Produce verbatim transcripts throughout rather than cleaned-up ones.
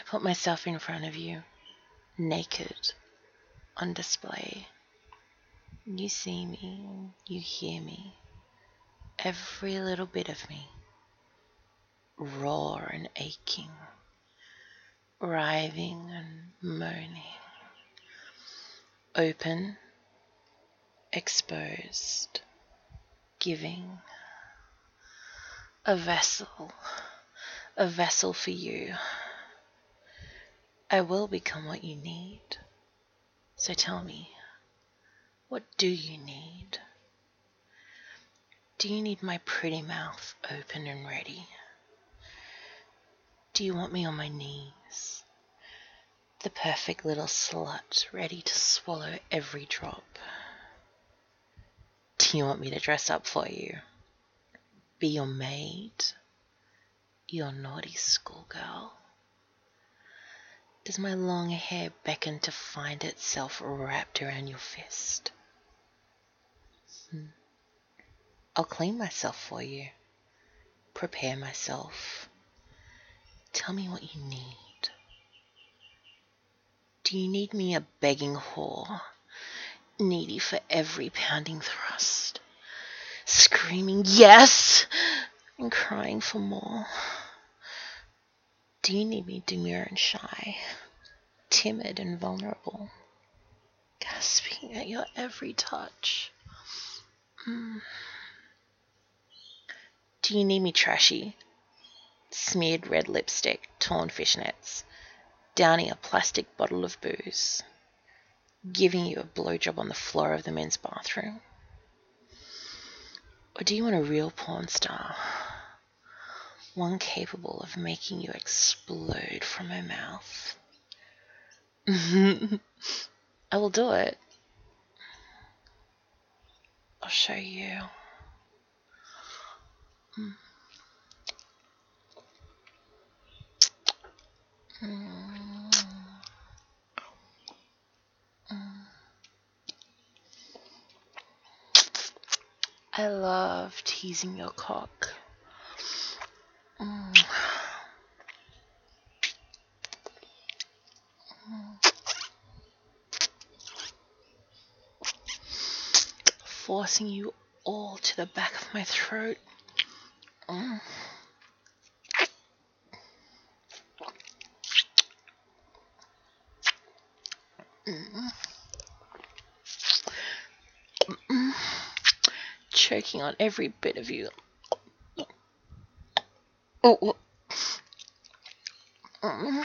put myself in front of you, naked, on display. You see me, you hear me, every little bit of me, raw and aching, writhing and moaning, open, exposed, giving, a vessel, a vessel for you. I will become what you need. So tell me, what do you need? Do you need my pretty mouth open and ready? Do you want me on my knees? The perfect little slut ready to swallow every drop? Do you want me to dress up for you? Be your maid? Your naughty schoolgirl? Does my long hair beckon to find itself wrapped around your fist? Hmm. I'll clean myself for you. Prepare myself. Tell me what you need. Do you need me a begging whore, needy for every pounding thrust, screaming yes and crying for more? Do you need me demure and shy, timid and vulnerable, gasping at your every touch? Mm. Do you need me trashy, smeared red lipstick, torn fishnets, downing a plastic bottle of booze, giving you a blowjob on the floor of the men's bathroom? Or do you want a real porn star, one capable of making you explode from her mouth? I will do it. I'll show you. Mm. Mm. Mm. I love teasing your cock. Mm. Mm. Forcing you all to the back of my throat. Mm. Mm. Mm. Choking on every bit of you. Oh. Mm.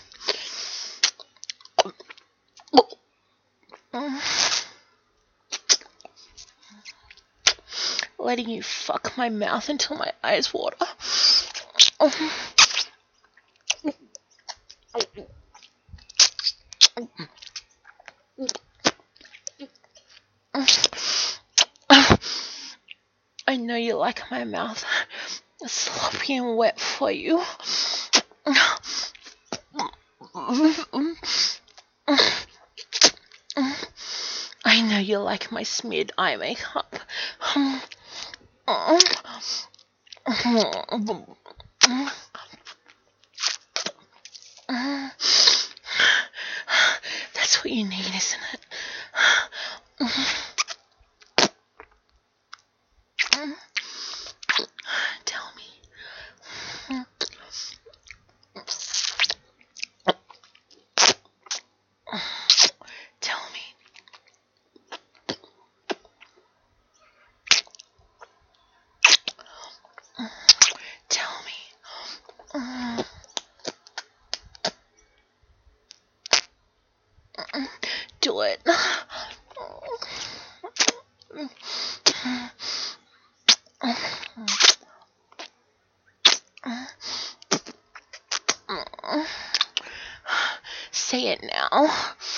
Mm. Letting you fuck my mouth until my eyes water. I know you like my mouth sloppy and wet for you. I know you like my smeared eye makeup. That's what you need, isn't it? Tell me. Tell me. Tell me. Do it. Say it now.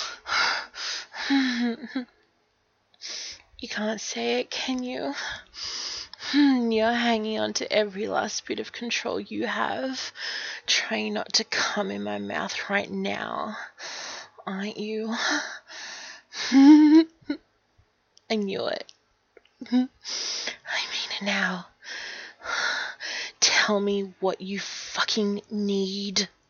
You can't say it, can you? You're hanging on to every last bit of control you have, trying not to come in my mouth right now, aren't you? I knew it. I mean it now. Tell me what you fucking need.